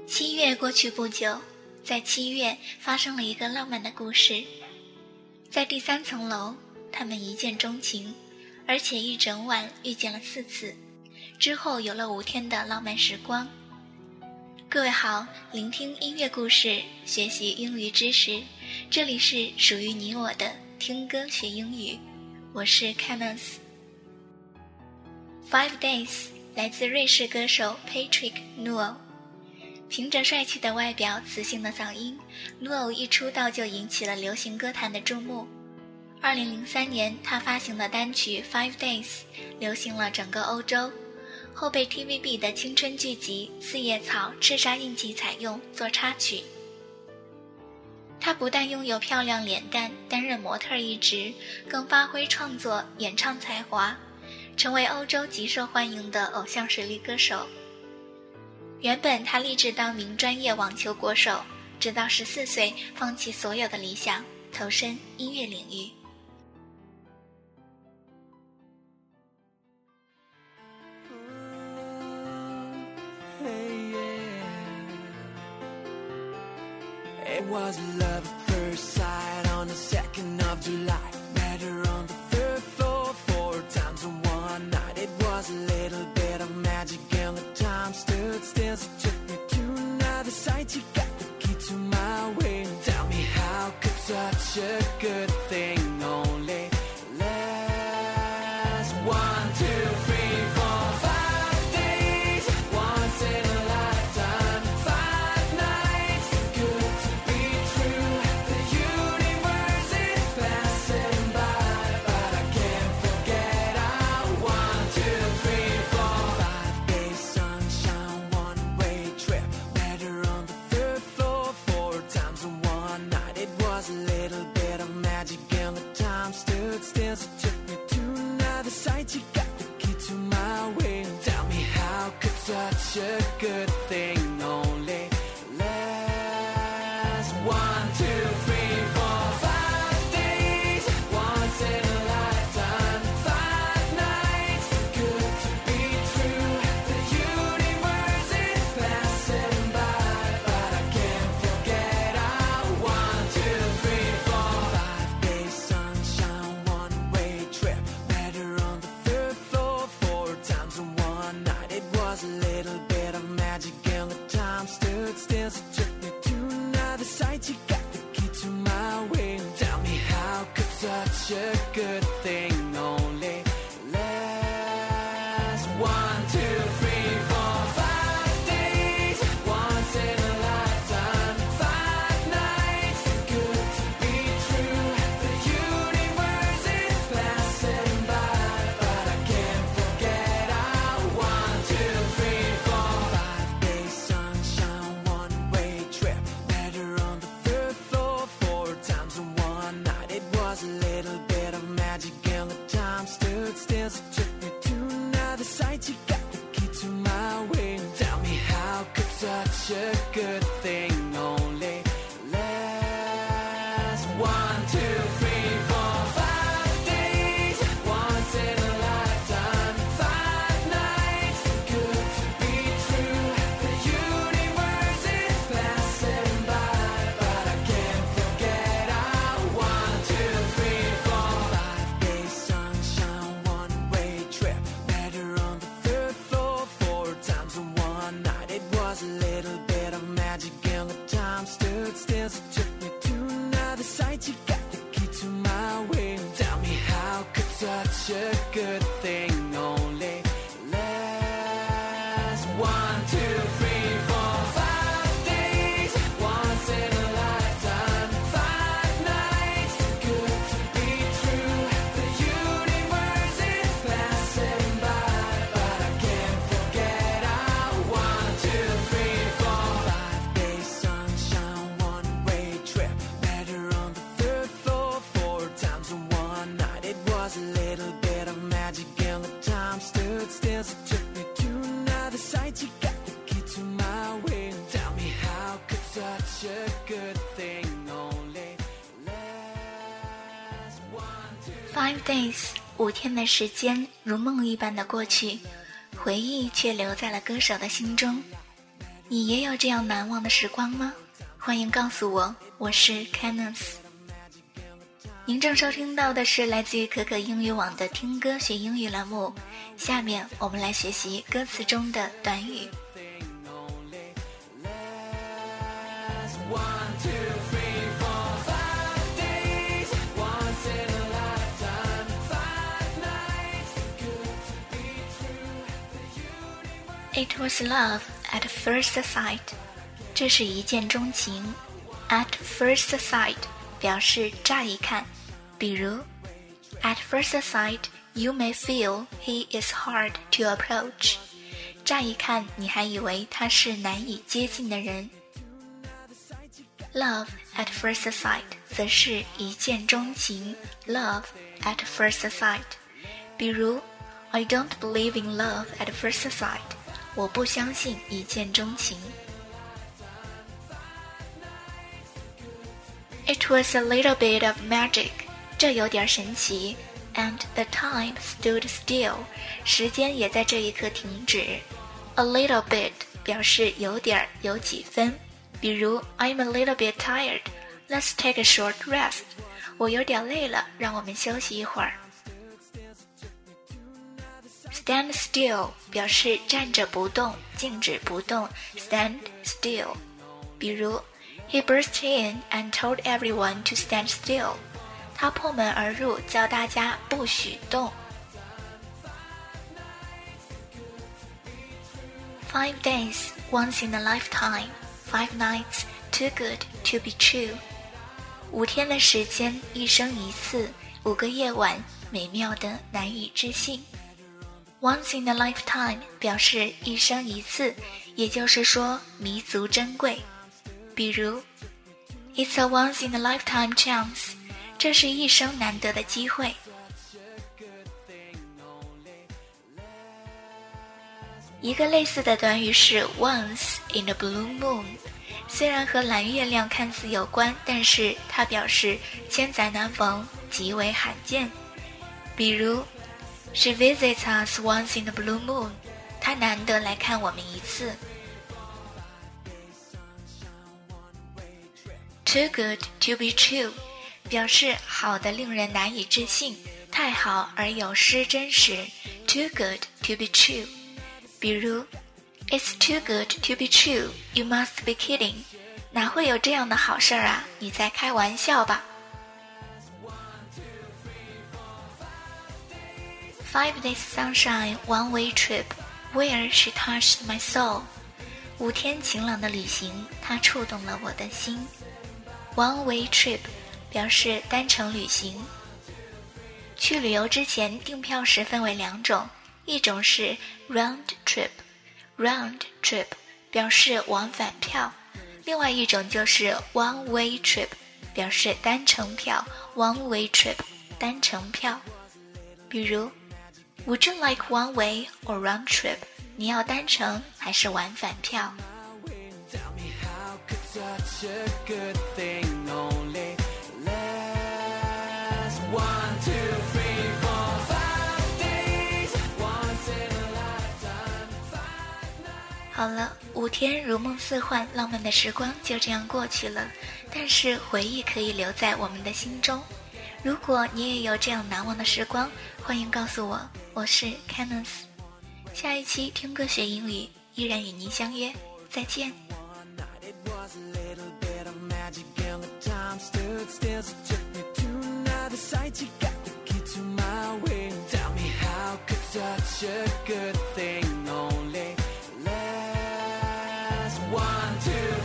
7月过去不久，在7月发生了一个浪漫的故事。在第3层楼，他们一见钟情，而且一整晚遇见了4次，之后有了5天的浪漫时光。各位好，聆听音乐故事，学习英语知识，这里是属于你我的听歌学英语，我是 Kenneth。5 Days 来自瑞士歌手 Patrick Newell。凭着帅气的外表、磁性的嗓音， Newell 一出道就引起了流行歌坛的注目。2003年，他发行的单曲 5 Days 流行了整个欧洲，后被 TVB 的青春剧集《四叶草》赤沙印记采用做插曲。他不但拥有漂亮脸蛋，担任模特一职，更发挥创作、演唱才华，成为欧洲极受欢迎的偶像实力歌手。原本他立志当名专业网球国手，直到14岁放弃所有的理想，投身音乐领域。 It was love at first sight on the 2nd of July. Met her on the 3rd floor 4 times in one night. It was a little bit of magic and the time stood still. So took me to another side. She got the key to my way. Tell me how could such a good thing only last 1, 2, 3, 4, 5 days. Once in a lifetime, 5 nights. Good to be true. The universe is passing by, but I can't forget our 1, 2, 3, 4, 5 days. Sunshine, one-way trip. Met her on the 3rd floor 4 times in one night. It was a little bit of magic and the time stood still. So took me to another side. She got the key to my way. Tell me how could such a good thing only last 1, 2, 3, 4, 5 days. Once in a lifetime, 5 nights. Good to be true. The universe is passing by, but I can't forget our 1, 2, 3, 4, 5 days. Sunshine, one-way trip. Met her on the 3rd floor 4 times in one night. It was a little bit of magic and the time stood still. So took me to another side. She got the key to my way. Tell me how could such a good thing only last 1, 2, 3, 4, 5 days. Once in a lifetime, 5 nights. Good to be true. The universe is passing by, but I can't forget our 1, 2, 3, 4, 5 days. Sunshine, one-way trip. Met her on the 3rd floor 4 times in one night. It was a little bit of magic and the time stood still. So took me to another side. She got the key to my way. Tell me how could such a good thing only last 1, 2, 3, 4, 5 days. Once in a lifetime, 5 nights. Good to be true. The universe is passing by, but I can't forget our 1, 2, 3, 4, 5 days. Sunshine, one-way trip. Met her on the 3rd floor 4 times in one night. It was a little bit of magic and the time stood still. So took me to another side. She got the key to my way. Tell me how could such a good thing only last 1, 2, 3, 4, 5 days. Once in a lifetime, 5 nights. Good to be true. The universe is passing by, but I can't forget our 1, 2, 3, 4, 5 days. Sunshine, one-way trip. Met her on the 3rd floor 4 times in one night. It was a little bit of magic and the time stood still. So took me to another side. She got the key to my way. Tell me how could such a good thing only last 1, 2, 5 days 5天的时间如梦一般的过去，回忆却留在了歌手的心中。 你也有这样难忘的时光吗？欢迎告诉我，我是 Canus。您正收听到的是来自于可可英语网的听歌学英语栏目，下面我们来学习歌词中的短语。It was love at first sight， 这是一见钟情。At first sight 表示乍一看，比如 At first sight, you may feel he is hard to approach。 乍一看你还以为他是难以接近的人。Love at first sight 则是一见钟情。 Love at first sight， 比如 I don't believe in love at first sight，我不相信一见钟情。It was a little bit of magic， 这有点神奇。And the time stood still， 时间也在这一刻停止。A little bit 表示有点有几分，比如 I'm a little bit tired， Let's take a short rest， 我有点累了，让我们休息一会儿。Stand still 表示站着不动，静止不动。Stand still， 比如 He burst in and told everyone to stand still， 他破门而入，叫大家不许动。5 days, once in a lifetime. 5 nights, too good to be true. 5天的时间，一生一次，5个夜晚，美妙的难以置信。Once in a lifetime 表示一生一次，也就是说弥足珍贵。比如 It's a once in a lifetime chance， 这是一生难得的机会。一个类似的短语是 once in a blue moon， 虽然和蓝月亮看似有关，但是它表示千载难逢，极为罕见。比如She visits us once in a blue moon， 她难得来看我们一次。Too good to be true 表示好的令人难以置信，太好而有失真实。Too good to be true， 比如 It's too good to be true, you must be kidding， 哪会有这样的好事啊，你在开玩笑吧。5 days sunshine, one-way trip, where she touched my soul。 5天晴朗的旅行，它触动了我的心。One-way trip 表示单程旅行。去旅游之前订票时分为2种，一种是 round trip，round trip 表示往返票，另外一种就是 one-way trip 表示单程票。one-way trip 单程票，比如Would you like one way or round trip？ 你要单程还是往返票？ Tell me how could such a good thing only last 1, 2, 3, 4, 5 days, once in a lifetime, 5 nights。 好了，5天如梦似幻，浪漫的时光就这样过去了，但是回忆可以留在我们的心中。如果你也有这样难忘的时光，欢迎告诉我，我是 Canus。 下一期听歌学英语依然与您相约，再见。 Such a good thing only lasts 1, 2